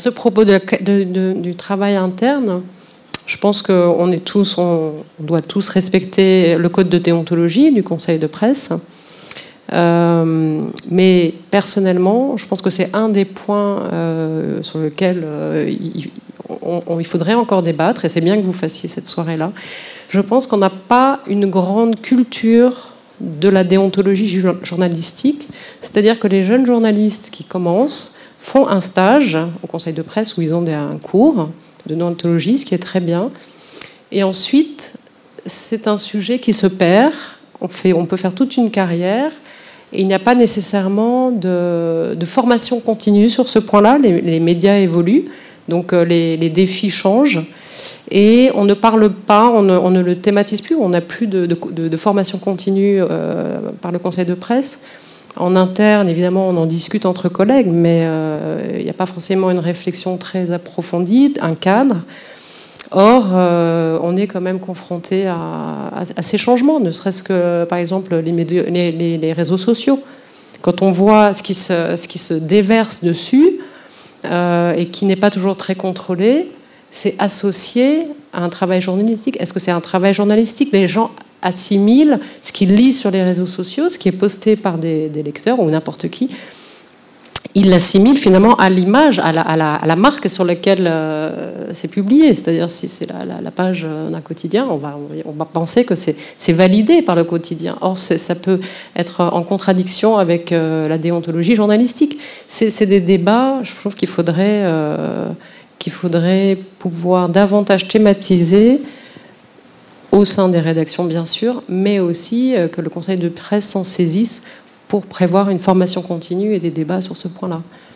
Ce propos du travail interne, je pense qu'on doit tous respecter le code de déontologie du Conseil de presse. Mais personnellement, je pense que c'est un des points sur lequel il faudrait encore débattre, et c'est bien que vous fassiez cette soirée-là. Je pense qu'on n'a pas une grande culture de la déontologie journalistique, c'est-à-dire que les jeunes journalistes qui commencent font un stage au Conseil de presse où ils ont un cours de déontologie, ce qui est très bien. Et ensuite, c'est un sujet qui se perd. On peut faire toute une carrière et il n'y a pas nécessairement de formation continue sur ce point-là. Les médias évoluent, donc les défis changent. Et on ne parle pas, on ne le thématise plus, on n'a plus de formation continue par le Conseil de presse. En interne, évidemment, on en discute entre collègues, mais il n'y a pas forcément une réflexion très approfondie, un cadre. Or, on est quand même confronté à ces changements, ne serait-ce que, par exemple, les réseaux sociaux. Quand on voit ce qui se déverse dessus et qui n'est pas toujours très contrôlé, c'est associé à un travail journalistique. Est-ce que c'est un travail journalistique ? Les gens assimilent ce qu'ils lisent sur les réseaux sociaux, ce qui est posté par des lecteurs ou n'importe qui. Ils l'assimilent finalement à l'image, à la marque sur laquelle c'est publié. C'est-à-dire, si c'est la page d'un quotidien, on va penser que c'est validé par le quotidien. Or, ça peut être en contradiction avec la déontologie journalistique. C'est des débats, je trouve qu'il faudrait pouvoir davantage thématiser au sein des rédactions, bien sûr, mais aussi que le Conseil de presse s'en saisisse pour prévoir une formation continue et des débats sur ce point-là.